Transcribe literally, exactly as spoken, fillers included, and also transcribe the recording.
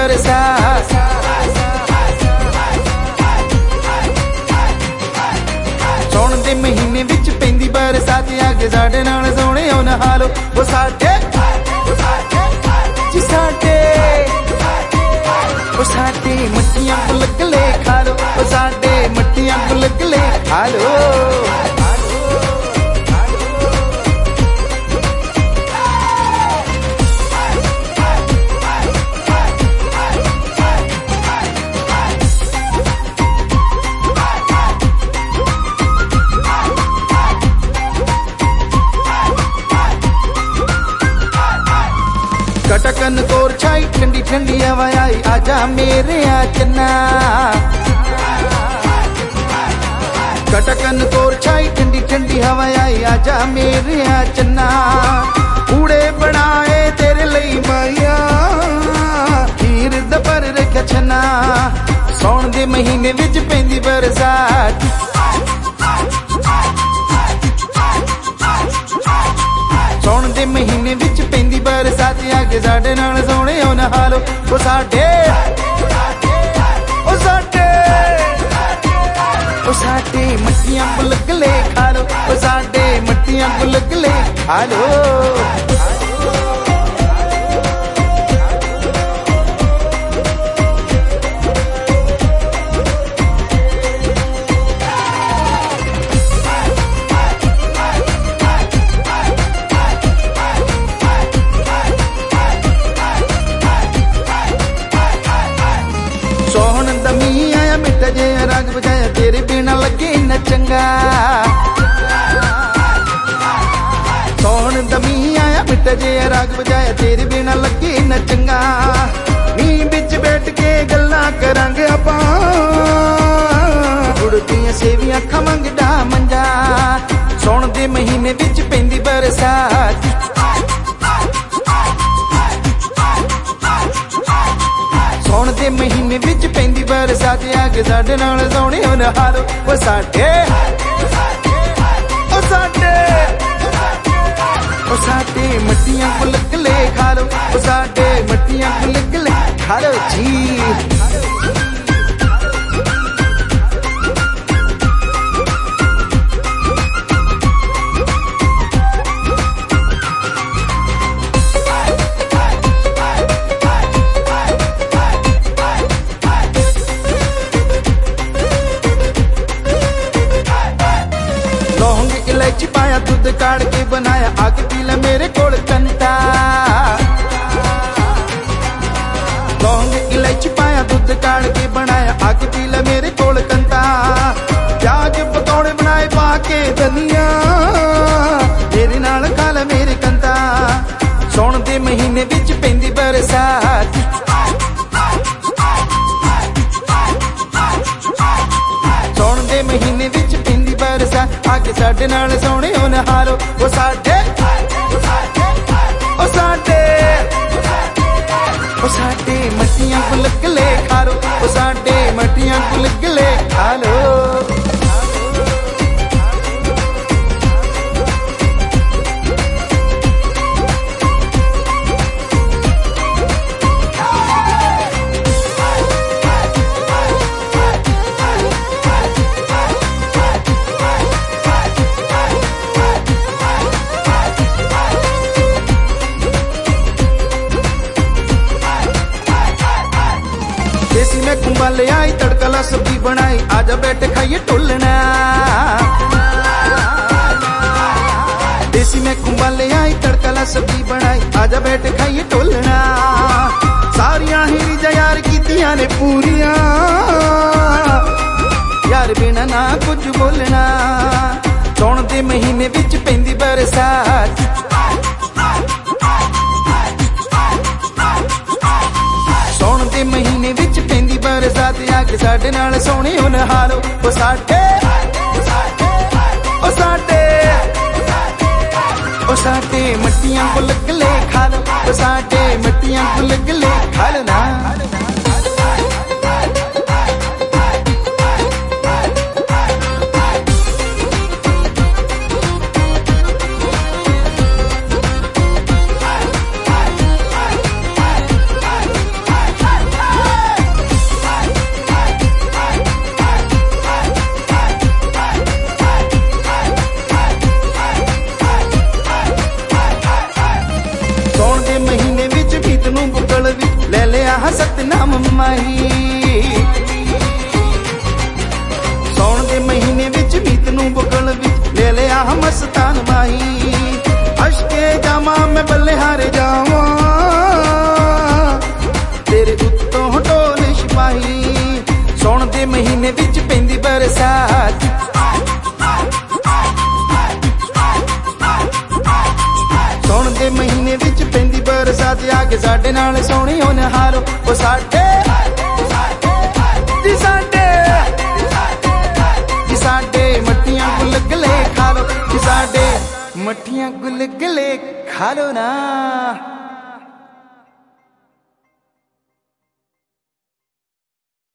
बरसात। सौण दे महीने विच पैंदी बरसात, आगे साडे नाल सोहणे ओ नहा लो ओ साडे जी साडे ओ साडे मट्टियां गुलगुले खा लो ओ साडे मट्टियां गुलगुले खा लो। कटकन कोर छाई ठंडी ठंडी हवा आई, आजा मेरे आ चन्ना। कटकन कोर छाई ठंडी ठंडी हवा आई, आजा मेरे आ चन्ना। कूड़े बनाए तेरे लई माया, हीर दबर रखा छन्ना। सौण दे महीने विच पैंदी बरसात, सौण दे महीने विच पैंदी बरसात, आगे साडे नाल सोहणे ओ नहा लो ओ साडे ओ साडे ओ साडे मट्टियां गुलगुले खा लो ओ साडे मट्टियां गुलगुले खा लो। सोहन दमी आया मिठा जे राग बजाया, तेरे बिना लगे न चंगा। सोहन दमी आया मिठा जे राग बजाया, तेरे बिना लगे न चंगा। नी बिच बैठ के गल्लां करांगे आपां, उड़दियां सेवियां खावांगे डा मंजा। सौण दे महीने विच पैंदी बरसात, सौण दे महीने विच पैंदी बरसात, आगे साडे नाल सोहणे ओ नहा लो ओ साडे ओ साडे ओ साडे मट्टियां गुलगुले खा लो ओ साडे मट्टियां गुलगुले खा लो जी। लौंग इलायची पाया, दूध काढ़ के बनाया, आके पी ले मेरे कोल कंता। लौंग इलायची पाया, दूध काढ़ के बनाया, आके पी ले मेरे कोल कंता। प्याज पकौड़े बनाए पाके धनिया, मेरे नाल खा ले मेरे कंता। सौण दे महीने विच पैंदी बरसात, सौण दे महीने विच पैंदी बरसात, आगे साडे नाल सोहणे ओ नहा लो ओ साडे ओ साडे ओ साडे मट्टियां गुलगुले खा लो ओ साडे मट्टियां गुलगुले खा लो। देसी में कुंभा ले आई, तड़का ला सब्जी बनाई, आजा बैठ खाइए टोलना। देसी में कुंभा ले आई, तड़का ला सब्जी बनाई, आजा बैठ खाइए टोलना। सारियां ही रिजा यार कीतियां ने पूरियां, यार बिना ना कुछ बोलना। सौण दे महीने विच पैंदी बरसात, सौण दे महीने विच पैंदी बरसात, आके साडे नाल सोहणे ओ नहा लो ओ साडे ओ साडे ओ साडे मट्टियां गुलगुले खा लो ओ साडे मट्टियां गुलगुले खा लो ना। बुगल विच ले लिया मस्तान माही। अशके जावा मैं बल्ले हारे जावा तेरे उत्तों ढोल सिपाही। सौण दे महीने विच पैंदी बरसात, सौण दे महीने विच पैंदी बरसात। आके साडे नाल सोहणी हो नहारो ओ साडे जी साडे जी साडे मट्ठियां गुलगुले खा लो जी साडे मट्ठियां गुलगुले खा लो ना।